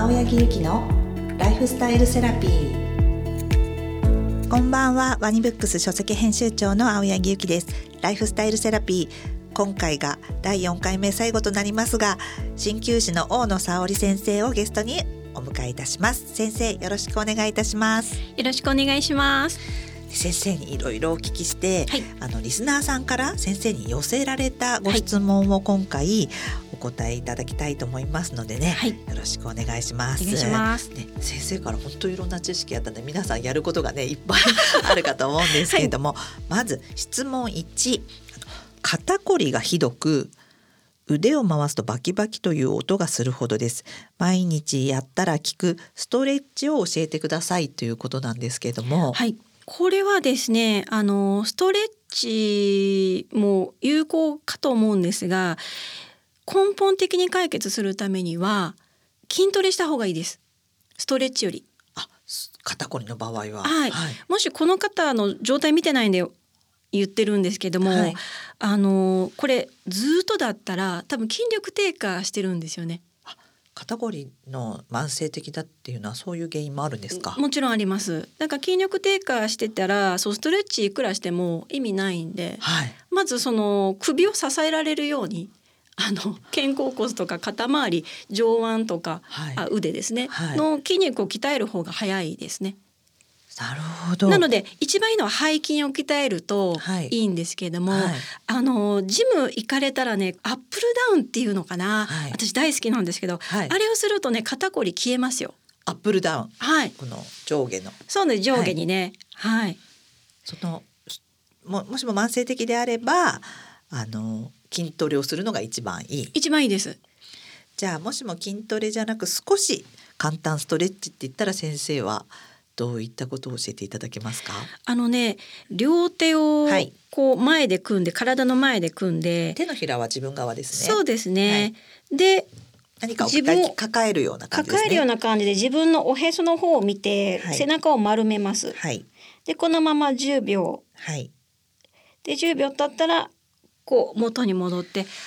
青柳ゆきのライフスタイルセラピー。 こんばんは。ワニブックス書籍編集長の青柳ゆきです。ライフスタイルセラピー、今回が第4回目最後となりますが、鍼灸師の大野沙織先生をゲストにお迎えいたします。先生、よろしくお願いいたします。 よろしくお願いします。 先生にいろいろお聞きして、 はい、 リスナーさんから先生に寄せられたご質問を今回お答えいただきたいと思いますのでね、はい、よろしくお願いします。 お願いします、 ね、先生から本当にいろんな知識あったので皆さんやることがねいっぱいあるかと思うんですけれども、はい、まず質問1、肩こりがひどく腕を回すとバキバキという音がするほどです。毎日やったら効くストレッチを教えてくださいということなんですけれども、 はい、これはですね、ストレッチも有効かと思うんですが、根本的に解決するためには筋トレした方がいいです。ストレッチより。 肩こりの場合は、 はいはい、もしこの方の状態見てないんで言ってるんですけども、はい、これずっとだったら多分筋力低下してるんですよね。 肩こりの慢性的だっていうのはそういう原因もあるんですか？ もちろんあります。だから筋力低下してたらストレッチいくらしても意味ないんで、はい、まずその首を支えられるように肩甲骨とか肩周り、上腕とか、はい、腕ですね、はい、の筋肉を鍛える方が早いですね。 なるほど。 なので一番いいのは背筋を鍛えるといいんですけれども、はい、ジム行かれたらね、アップルダウンっていうのかな、はい、私大好きなんですけど、はい、あれをするとね肩こり消えますよ。 アップルダウン、 はい、 この上下の、 そうね、上下にね、はい、 はい、もしも慢性的であれば筋トレをするのが一番いい。 一番いいです。 じゃあもしも筋トレじゃなく少し簡単ストレッチって言ったら先生はどういったことを教えていただけますか？ 両手をこう前で組んで、体の前で組んで、 手のひらは自分側ですね。 そうですね、はい、で何かを抱えるような感じですね。 抱えるような感じで自分のおへその方を見て、はい、背中を丸めます、はい、でこのまま10秒、はい、で10秒経ったらこう元に戻ってはーって。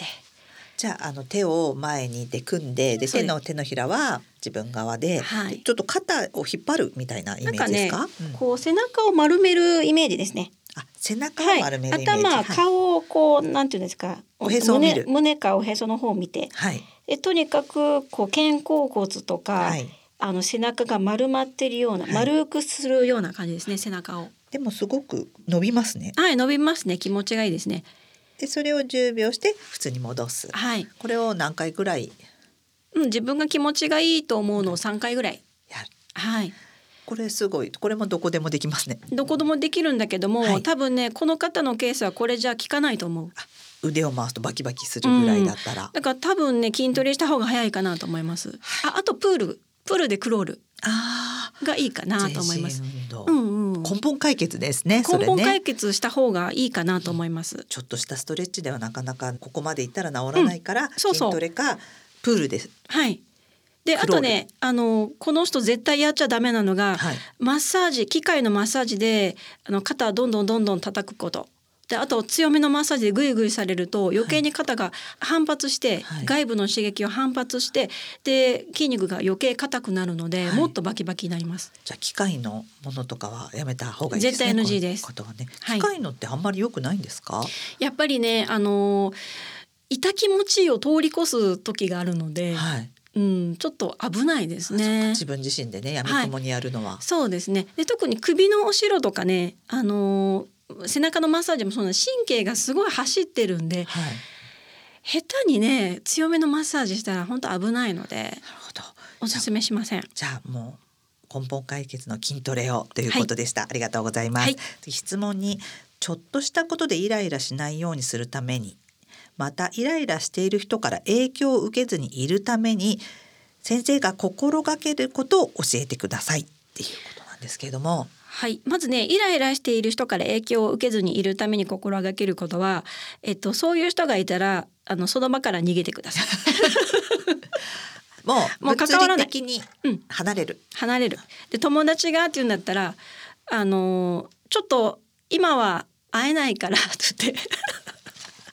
じゃあ手を前にで組んで、手のひらは自分側で、はい、ちょっと肩を引っ張るみたいなイメージですか？ こう背中を丸めるイメージですね。 背中を丸めるイメージ、 はい、顔をこうなんていうんですか、 おへそを見る、 胸かおへその方を見て、はい、でとにかくこう肩甲骨とか、はい、背中が丸まってるような、はい、丸くするような感じですね、背中を。 でもすごく伸びますね。 はい、伸びますね。気持ちがいいですね。 でそれを10秒して普通に戻す、はい、これを何回ぐらい、 自分が気持ちがいいと思うのを3回ぐらいやる、はい、 これすごい。これもどこでもできますね。 どこでもできるんだけども、はい、多分ねこの方のケースはこれじゃ効かないと思う。 腕を回すとバキバキするぐらいだったら、 だから多分ね筋トレした方が早いかなと思います、はい、あとプールでクロールがいいかなと思います。 根本解決ですね。 根本解決した方がいいかなと思います。 ちょっとしたストレッチではなかなかここまでいったら治らないから、筋トレかプールです。 はい。であとねこの人絶対やっちゃダメなのが、はい、マッサージ、機械のマッサージで肩をどんどん叩くことで、あと強めのマッサージでグイグイされると余計に肩が反発して、はい、外部の刺激を反発してで筋肉が余計硬くなるので、はい、もっとバキバキになります。 じゃあ機械のものとかはやめた方がいいですね。 絶対 NG です。 ことはね、機械のってあんまり良くないんですか？はい、 やっぱりね痛気持ちを通り越す時があるので、はい、ちょっと危ないですね。 自分自身でねやみくもにやるのは、はい、 そうですね。で特に首の後ろとかね背中のマッサージもそうな、神経がすごい走ってるんで、はい、下手にね強めのマッサージしたら本当危ないので、なるほど、おすすめしません。 じゃあもう根本解決の筋トレをということでした、はい、ありがとうございます、はい、質問にちょっとしたことでイライラしないようにするために、またイライラしている人から影響を受けずにいるために先生が心がけることを教えてくださいっていうことなんですけれども。 はい、まずねイライラしている人から影響を受けずにいるために心がけることは、そういう人がいたらその場から逃げてくださいもう物理的に離れる、 離れる。で友達がっていうんだったらちょっと今は会えないからって言って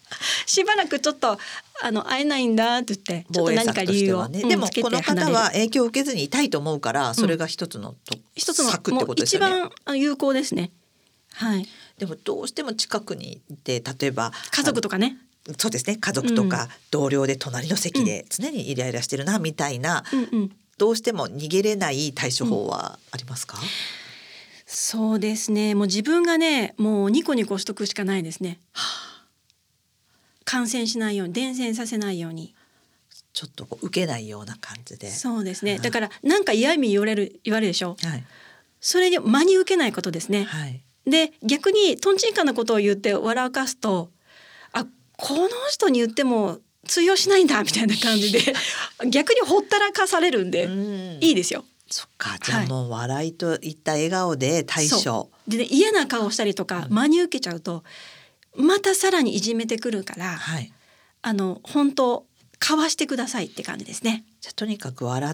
しばらくちょっと会えないんだって言ってちょっと何か理由を、 でもこの方は影響を受けずにいたいと思うから、それが一つの策ってことですよね。 もう一番有効ですね。はい。 でもどうしても近くにいて、例えば家族とかね、 そうですね、家族とか同僚で隣の席で常にイライラしてるなみたいな、どうしても逃げれない対処法はありますか？ そうですね、もう自分がねもうニコニコしとくしかないですね。感染しないように、伝染させないように、 ちょっと受けないような感じで。 そうですね、だからなんか嫌味言われるでしょ、 はい、 それで真に受けないことですね。 はい、 で逆にとんちんかなことを言って笑かすと、この人に言っても通用しないんだみたいな感じで逆にほったらかされるんで、いいですよ。 そっか、じゃあもう笑いといった笑顔で対処で、ね、嫌な顔したりとか真に受けちゃうとまたさらにいじめてくるから、はい、本当かわしてくださいって感じですね。 じゃあとにかく笑って、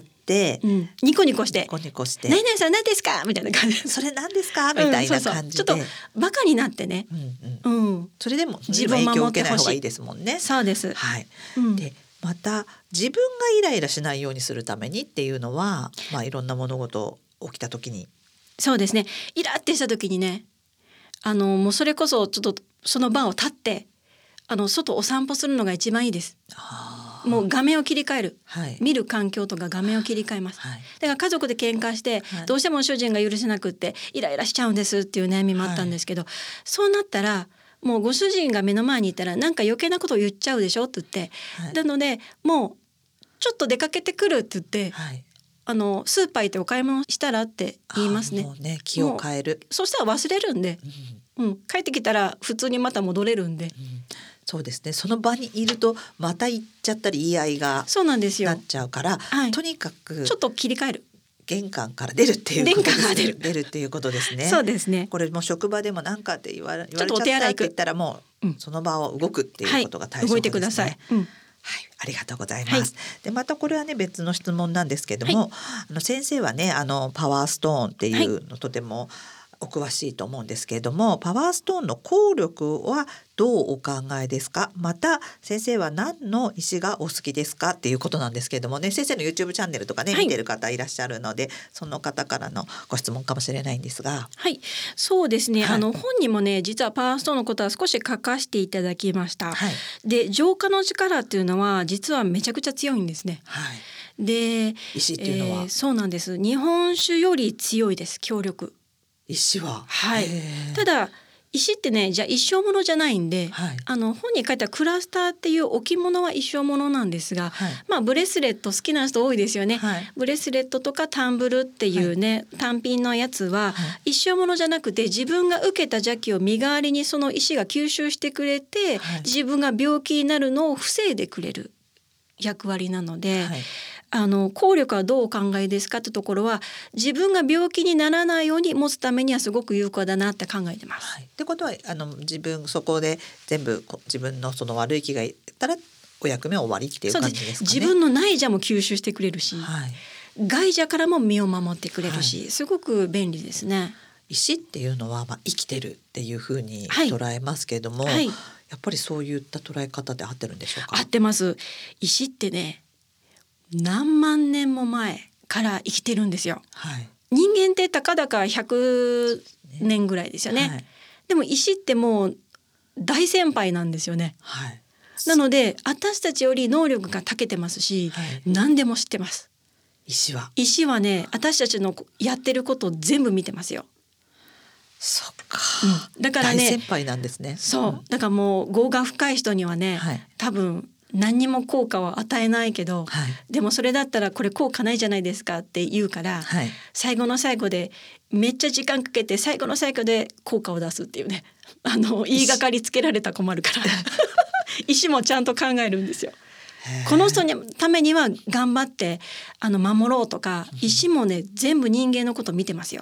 ニコニコして何々 さん何ですかみたいな感じそれ何ですかみたいな感じで、 ちょっとバカになってね、 それでも自分を守ってほしい。影響を受けない方がいいですもんね。 そうです、 はい。でまた自分がイライラしないようにするためにっていうのは、いろんな物事起きた時に、そうですね、 イラってした時にね、もうそれこそちょっとその場を立って外お散歩するのが一番いいです。もう画面を切り替える、見る環境とか画面を切り替えます、だから家族で喧嘩して、どうしても主人が許せなくってイライラしちゃうんですっていう悩みもあったんですけど、そうなったらもうご主人が目の前にいたらなんか余計なことを言っちゃうでしょって言って、なのでもうちょっと出かけてくるって言って、スーパー行ってお買い物したらって言いますね。 もうね、気を変える。 そしたら忘れるんで、帰ってきたら普通にまた戻れるんで、 そうですね、その場にいるとまた言っちゃったり言い合いがなっちゃうから、とにかくちょっと切り替える、 玄関から出るっていうことですね。出るっていうことですね。 そうですね。 これも職場でも何かって言われちゃったって言ったらもう、その場を動くっていうことが大切ですね。 動いてください。 はい、ありがとうございます。でまたこれはね別の質問なんですけども、先生はねパワーストーンっていうのとてもお詳しいと思うんですけれども、パワーストーンの効力はどうお考えですか？また先生は何の石がお好きですかっていうことなんですけれどもね、先生の YouTube チャンネルとかね、見てる方いらっしゃるので、その方からのご質問かもしれないんですが。 はい、そうですね、本にもね実はパワーストーンのことは少し書かせていただきました、で浄化の力っていうのは実はめちゃくちゃ強いんですね、で石っていうのは、 そうなんです。日本酒より強いです、強力。 石は、 ただ石ってねじゃあ一生ものじゃないんで、本に書いたクラスターっていう置物は一生ものなんですが、ブレスレット好きな人多いですよね、ブレスレットとかタンブルっていうね、単品のやつは一生ものじゃなくて、自分が受けた邪気を身代わりにその石が吸収してくれて、自分が病気になるのを防いでくれる役割なので、効力はどうお考えですかってところは、自分が病気にならないように持つためにはすごく有効だなって考えてます。 ってことは自分そこで全部自分のその悪い気がいったらお役目終わりっていう感じですかね。 自分の内邪も吸収してくれるし、外邪からも身を守ってくれるし、すごく便利ですね。 石っていうのは生きてるっていうふうに捉えますけれども、やっぱりそういった捉え方で合ってるんでしょうか？ 合ってます。石ってね何万年も前から生きてるんですよ、人間ってたかだか100年ぐらいですよね、でも石ってもう大先輩なんですよね、なので私たちより能力が長けてますし、何でも知ってます。石はね私たちのやってることを全部見てますよ。 そっか、 だからね大先輩なんですね。 だからもう業が深い人にはね、多分何にも効果は与えないけど、でもそれだったらこれ効果ないじゃないですかって言うから、最後の最後でめっちゃ時間かけて最後の最後で効果を出すっていうね、言いがかりつけられたら困るから石もちゃんと考えるんですよ。この人のためには頑張って守ろうとか、石もね全部人間のこと見てますよ。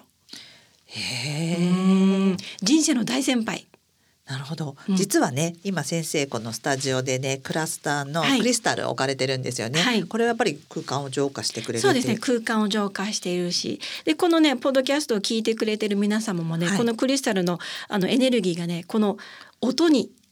人生の大先輩。 なるほど、実はね今先生このスタジオでねクラスターのクリスタル置かれてるんですよね、これはやっぱり空間を浄化してくれる。 そうですね、空間を浄化しているし、でこのねポッドキャストを聞いてくれてる皆様もね、このクリスタルのエネルギーがねこの音に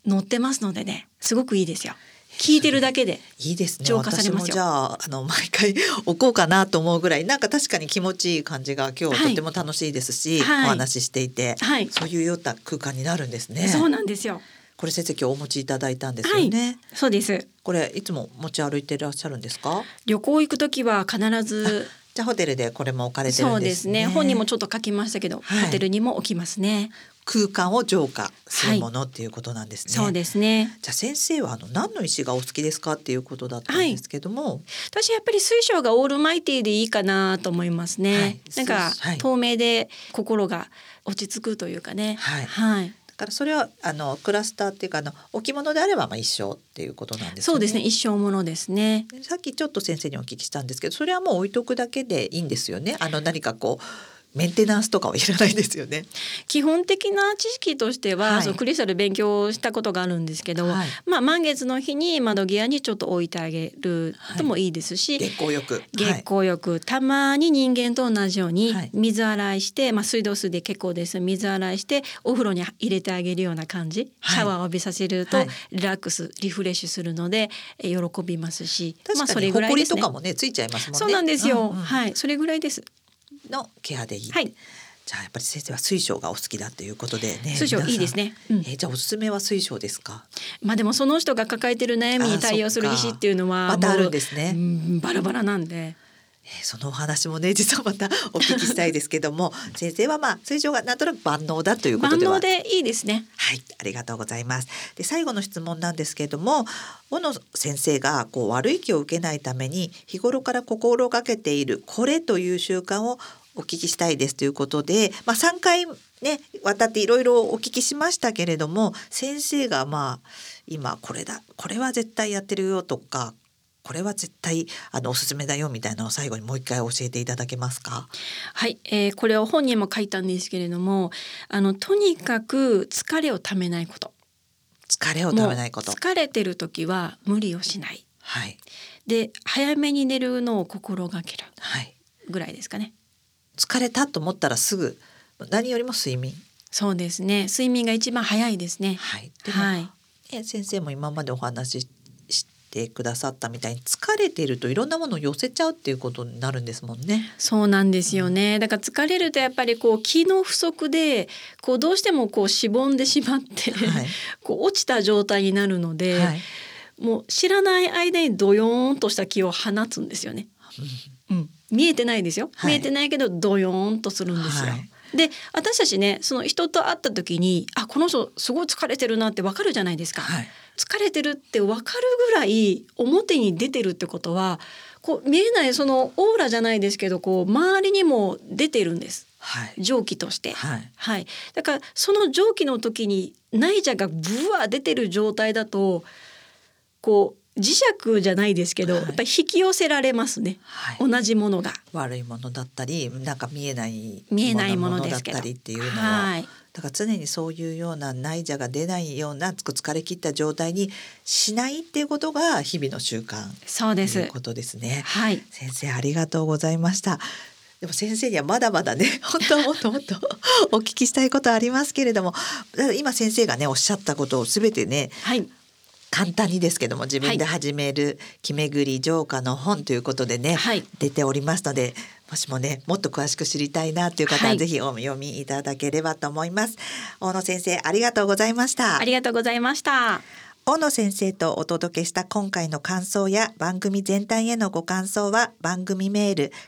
載ってますのでね、すごくいいですよ。聞いてるだけでいいですね。 浄化されますよ。 私もじゃあ毎回置こうかなと思うぐらい、なんか確かに気持ちいい感じが今日とても楽しいですし、 はい、 お話ししていて、 はい、 そういうような空間になるんですね。 そうなんですよ。 これ先生今日お持ちいただいたんですよね。 はい、そうです。 これいつも持ち歩いていらっしゃるんですか？ 旅行行くときは必ず。 じゃあホテルでこれも置かれてるんですね。 そうですね。本にもちょっと書きましたけど、 はい、 ホテルにも置きますね。 空間を浄化するものっていうことなんですね。 そうですね。 じゃあ先生は何の石がお好きですかっていうことだったんですけども、 私やっぱり水晶がオールマイティでいいかなと思いますね。なんか、透明で心が落ち着くというかね。 だからそれはクラスターっていうか置物であれば一生っていうことなんですね。 そうですね、一生ものですね。 さっきちょっと先生にお聞きしたんですけど、それはもう置いとくだけでいいんですよね。何かメンテナンスとかはいらないですよね。 基本的な知識としては、そのクリスタル勉強したことがあるんですけど、満月の日に窓際にちょっと置いてあげるともいいですし、 月光浴、 たまに人間と同じように水洗いして、水道水で結構です。水洗いしてお風呂に入れてあげるような感じ、シャワーを浴びさせるとリラックス、リフレッシュするので喜びますし、 確かにホコリとかもねついちゃいますもんね。 そうなんですよ。それぐらいですのケアでいい。 はい、 じゃあやっぱり先生は水晶がお好きだということでね。 水晶いいですね。 じゃあおすすめは水晶ですか？ でもその人が抱えてる悩みに対応する石っていうのはまたあるんですね。 バラバラなんで。 そのお話もね実はまたお聞きしたいですけども先生は水晶がなんとなく万能だということでは。 万能でいいですね。 はい、ありがとうございます。で最後の質問なんですけれども、小野先生が悪い気を受けないために日頃から心がけているこれという習慣をお聞きしたいですということで、3回ね渡っていろいろお聞きしましたけれども、先生が今これは絶対やってるよとか、これは絶対おすすめだよみたいなのを最後にもう一回教えていただけますか？ はい、これを本にも書いたんですけれども、とにかく疲れをためないこと。疲れてる時は無理をしない。 はい。 で早めに寝るのを心がける。はい。ぐらいですかね。 疲れたと思ったらすぐ何よりも睡眠。 そうですね。睡眠が一番早いですね。 はい。でも、先生も今までお話ししてくださったみたいに疲れているといろんなものを寄せちゃうっていうことになるんですもんね。 そうなんですよね。だから疲れるとやっぱり気の不足でどうしてもしぼんでしまって、落ちた状態になるので、もう知らない間にドヨーンとした気を放つんですよね。見えてないですよ。見えてないけどドヨーンとするんですよ。で私たちね、その人と会った時にこの人すごい疲れてるなって分かるじゃないですか。疲れてるって分かるぐらい表に出てるってことは見えないそのオーラじゃないですけど周りにも出てるんです、蒸気として、だからその蒸気の時に内邪がブワー出てる状態だと磁石じゃないですけど、やっぱり引き寄せられますね、同じものが。 悪いものだったりなんか見えないものだったりっていうのは、だから常にそういうような内邪が出ないような疲れ切った状態にしないっていうことが日々の習慣ということですね。先生ありがとうございました。でも先生にはまだまだね本当はもっともっとお聞きしたいことありますけれども、今先生がねおっしゃったことを全てね、簡単にですけども自分で始める気巡り浄化の本ということでね、出ておりますので、もしもねもっと詳しく知りたいなという方はぜひお読みいただければと思います。大野先生ありがとうございました。 ありがとうございました。 大野先生とお届けした今回の感想や番組全体へのご感想は番組メール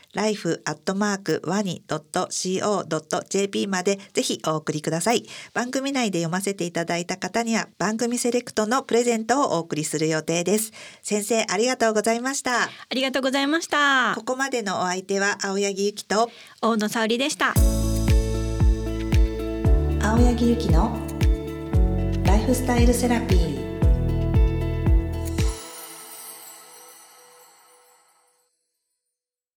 life@wani.co.jp までぜひお送りください。番組内で読ませていただいた方には番組セレクトのプレゼントをお送りする予定です。先生ありがとうございました。 ありがとうございました。 ここまでのお相手は青柳ゆきと大野沙織でした。 青柳ゆきのライフスタイルセラピー。